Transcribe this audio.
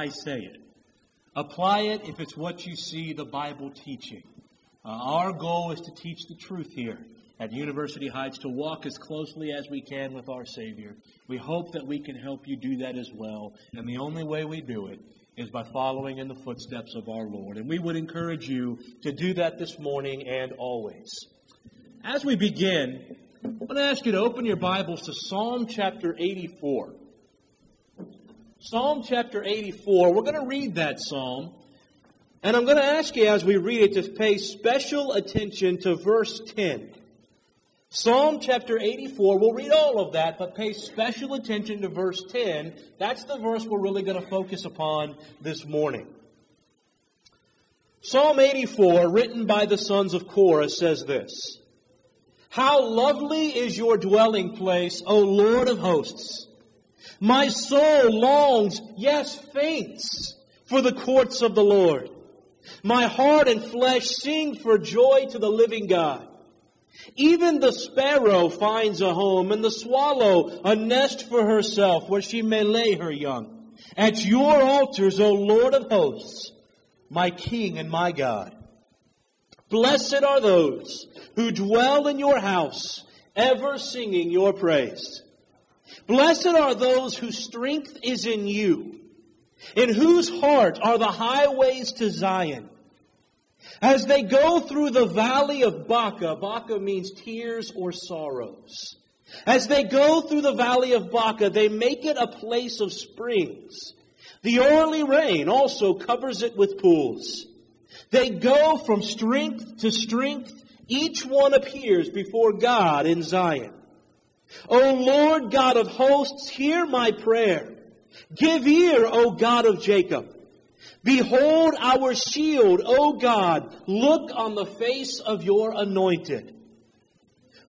I say it. Apply it if it's what you see the Bible teaching. Our goal is to teach the truth here at University Heights, to walk as closely as we can with our Savior. We hope that we can help you do that as well. And the only way we do it is by following in the footsteps of our Lord. And we would encourage you to do that this morning and always. As we begin, I'm going to ask you to open your Bibles to Psalm chapter 84. Psalm chapter 84. We're going to read that psalm. And I'm going to ask you as we read it to pay special attention to verse 10. Psalm chapter 84, we'll read all of that, but pay special attention to verse 10. That's the verse we're really going to focus upon this morning. Psalm 84, written by the sons of Korah, says this: How lovely is your dwelling place, O Lord of hosts! My soul longs, yes, faints, for the courts of the Lord. My heart and flesh sing for joy to the living God. Even the sparrow finds a home, and the swallow a nest for herself, where she may lay her young. At your altars, O Lord of hosts, my King and my God. Blessed are those who dwell in your house, ever singing your praise. Blessed are those whose strength is in you, in whose heart are the highways to Zion. As they go through the valley of Baca, Baca means tears or sorrows. As they go through the valley of Baca, they make it a place of springs. The early rain also covers it with pools. They go from strength to strength. Each one appears before God in Zion. O Lord God of hosts, hear my prayer. Give ear, O God of Jacob. Behold our shield, O God. Look on the face of your anointed.